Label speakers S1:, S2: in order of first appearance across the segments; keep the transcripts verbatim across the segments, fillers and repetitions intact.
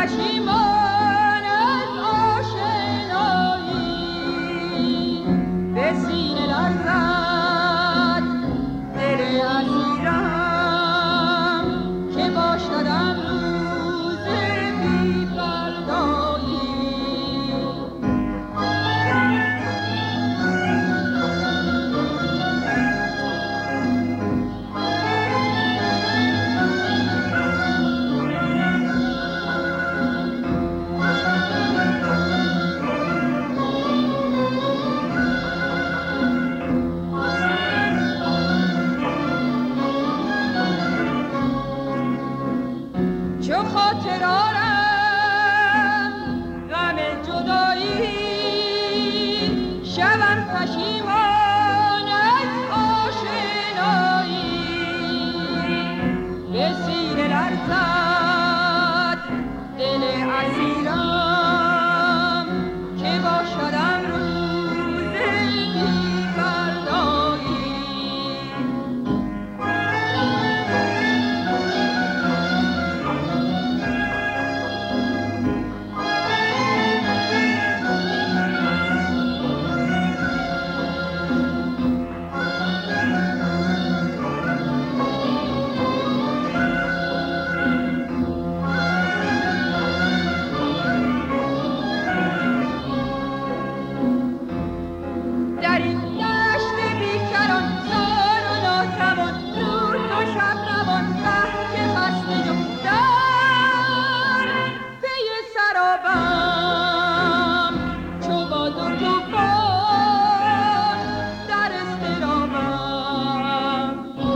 S1: پشیمان از آشنایی به سینه لرزد دل اسیرم که باشدم روز بی فردایی. چو خاطر آرم غم جدایی شوم پشیمان از آشنایی به سینه لرزد دل اسیرم که باشدم روز بی فردایی. در این دشت بیکران زار و ناتوان روز و شب روان ره که خسته و در پی سرابم چو باد و طوفان در اضطرابم.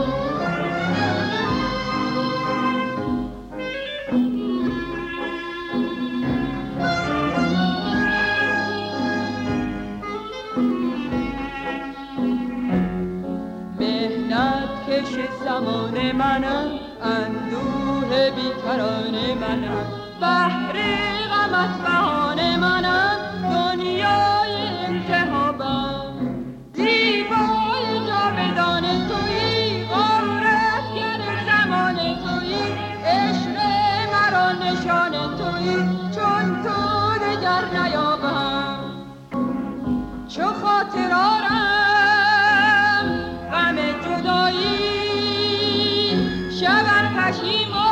S1: مهنت کش زمان منم اندوه بیکران منم بحر غمت بهان منم دنیای انتخابم. زیبای جاودان تویی غارتگر زمان تویی عشق مرا نشان تویی چون تو دگر نیابم. چو خاطر آرم غم جدایی شوم پشیمان